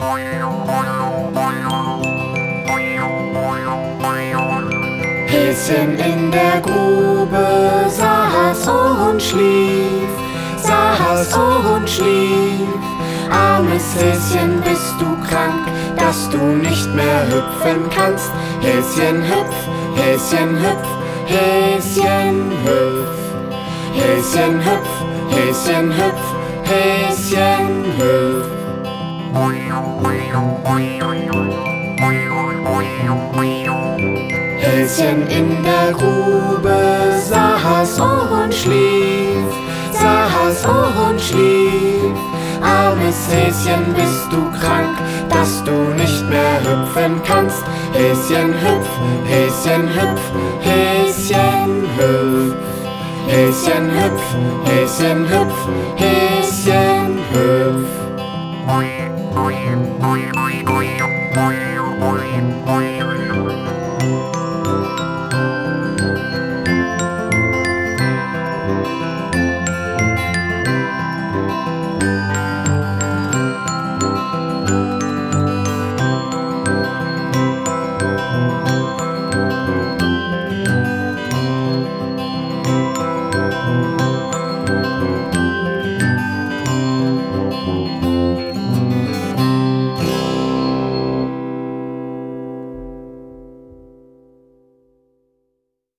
Häschen in der Grube saß und schlief, saß und schlief. Armes Häschen, bist du krank, dass du nicht mehr hüpfen kannst? Häschen hüpf, Häschen hüpf, Häschen hüpf. Häschen hüpf, Häschen hüpf, Häschen hüpf. Häschen in der Grube saß und schlief, saß und schlief. Armes Häschen, bist du krank, dass du nicht mehr hüpfen kannst? Häschen hüpf, Häschen hüpf, Häschen hüpf. Häschen hüpf, Häschen hüpf, Häschen hüpf. Häschen hüpf.